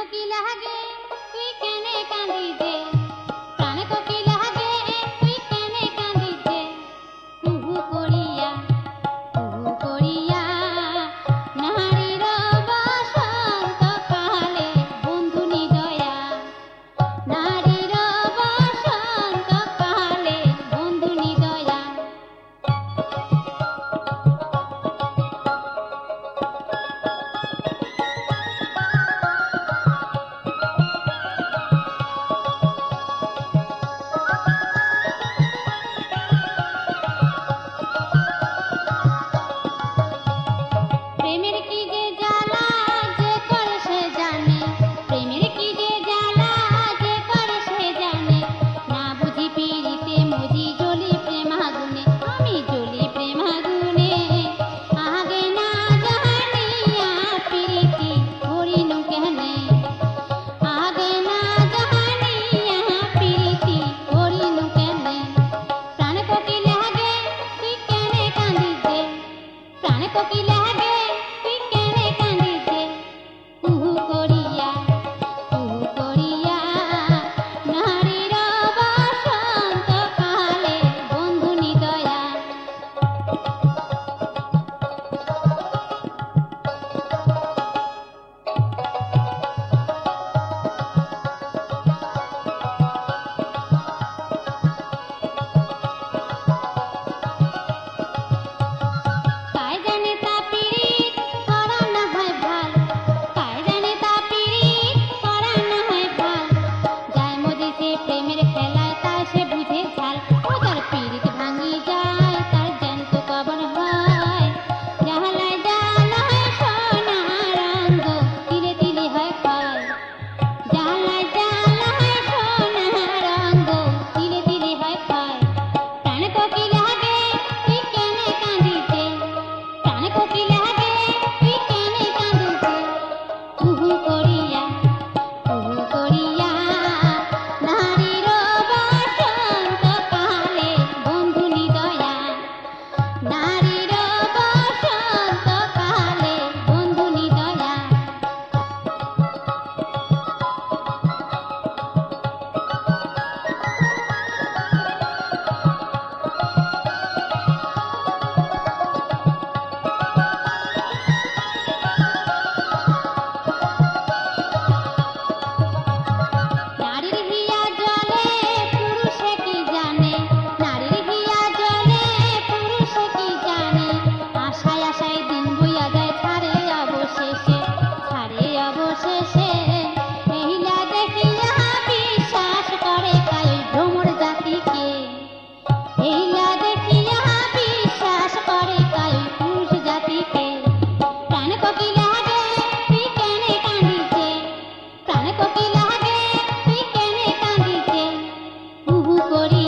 কোকিলা গে তুই কেনে কাঁদি যে প্রাণ কোকিলা গে তুই কেনে কাঁদি যে কুহু করিয়া নারীর বসন্ত কালে বন্ধু নিদয়া নারীর বসন্ত কালে বন্ধু নিদয়া প্রেমের কি যে জ্বালা যে করে সে জানে প্রেমের কি যে জ্বালা যে করে সে জানে না বুঝি পীড়িতে মজি জ্বলি প্রেমাগুনে আমি জ্বলি প্রেমাগুনে আগে না জানিয়া পীড়িতি করিনু কেনে আগে না জানিয়া পীড়িতি করিনু কেনে প্রাণ কোকিলা গে তুই কেনে কাঁদি যে প্রাণ কোকিলা গে তুই কেনে কাঁদি যে কুহু করিয়া নারীর বসন্ত কালে বন্ধু নিদয়া কায় জানে তা পীড়িত করা না হয় ভাল কায় জানে তা পীড়িত করা না হয় ভাল যায় মজি সে প্রেমের খেলায় তাই সে বুঝে ঝাল ও যার পীড়িত ভাঙি যায় তার জ্যান্ত কবর হয় জাহালায় জালায় সোনার অঙ্গ তিলে তিলে হয় ক্ষয় জাহালায় জালায় সোনার অঙ্গ তিলে তিলে হয় ক্ষয় প্রাণ কোকিলা গে তুই কেনে কাঁদি যে প্রাণ কোকিলা গে তুই কেনে কাঁদি যে কুহু করিয়া নারীর বসন্ত কালে বন্ধু নিদয়া নারীর বসন্ত কালে বন্ধু নিদয়া নারীর হিয়া জলে পুরুষে কি জানে নারীর হিয়া জলে পুরুষে কি জানে আশায় আশায় দিন বইয়া যায় ছাড়ে অবশেষে এহিলা দেখিয়া বিশ্বাস করে কাই ভ্রমর জাতিকে এহিলা দেখিয়া বিশ্বাস করে কাই পুরুষ জাতিকে প্রাণ কোকিলা গে তুই কেনে কাঁদি যে প্রাণ কোকিলা গে তুই কেনে কাঁদি যে কুহু করি